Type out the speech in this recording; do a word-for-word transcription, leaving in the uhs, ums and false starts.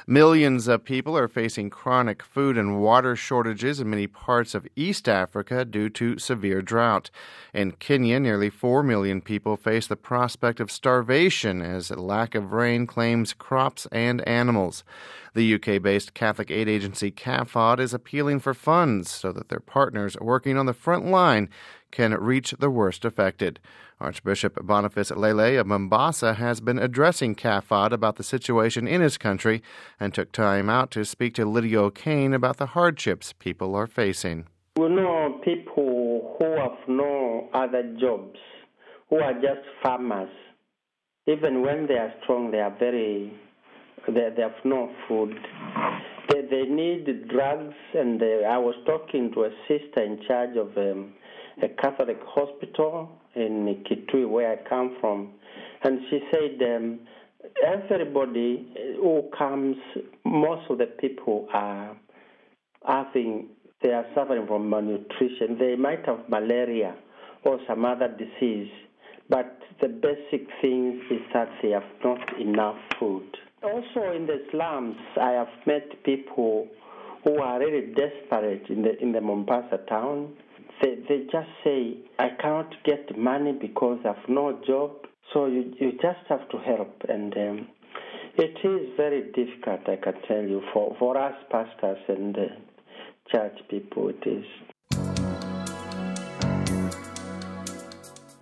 Millions of people are facing chronic food and water shortages in many parts of East Africa due to severe drought. In Kenya, nearly four million people face the prospect of starvation as a lack of rain claims crops and animals. The U K-based Catholic aid agency C A F O D is appealing for funds so that their partners working on the front line can reach the worst affected. Archbishop Boniface Lele of Mombasa has been addressing C A F O D about the situation in his country and took time out to speak to Lydia O'Kane about the hardships people are facing. We know people who have no other jobs, who are just farmers. Even when they are strong, they are very, they, they have no food. They, they need drugs, and they, I was talking to a sister in charge of um, a Catholic hospital in Kitui, where I come from, and she said um, everybody who comes, most of the people are having, they are suffering from malnutrition. They might have malaria or some other disease, but the basic thing is that they have not enough food. Also in the slums, I have met people who are really desperate in the in the Mombasa town. They, they just say, I can't get money because I have no job, so you, you just have to help. And um, it is very difficult, I can tell you, for, for us pastors and uh, church people, it is.